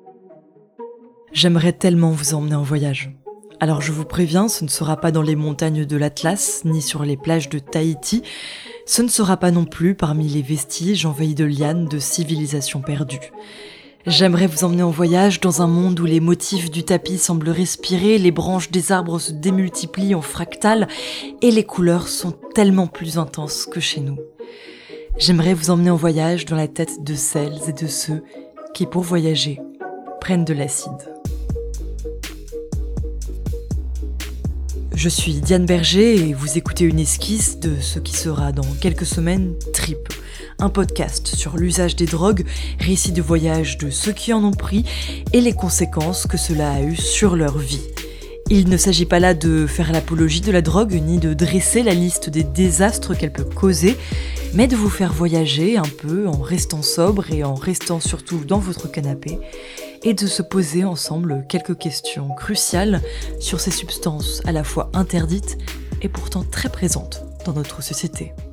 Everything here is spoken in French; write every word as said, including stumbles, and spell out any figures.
J'aimerais tellement vous emmener en voyage. Alors je vous préviens, ce ne sera pas dans les montagnes de l'Atlas, ni sur les plages de Tahiti. Ce ne sera pas non plus parmi les vestiges envahis de lianes de civilisations perdues. J'aimerais vous emmener en voyage dans un monde où les motifs du tapis semblent respirer, les branches des arbres se démultiplient en fractales et les couleurs sont tellement plus intenses que chez nous. J'aimerais vous emmener en voyage dans la tête de celles et de ceux qui, pour voyager, prennent de l'acide. Je suis Diane Berger et vous écoutez une esquisse de ce qui sera dans quelques semaines Trip, un podcast sur l'usage des drogues, récits de voyage de ceux qui en ont pris et les conséquences que cela a eu sur leur vie. Il ne s'agit pas là de faire l'apologie de la drogue ni de dresser la liste des désastres qu'elle peut causer, mais de vous faire voyager un peu en restant sobre et en restant surtout dans votre canapé et de se poser ensemble quelques questions cruciales sur ces substances à la fois interdites et pourtant très présentes dans notre société.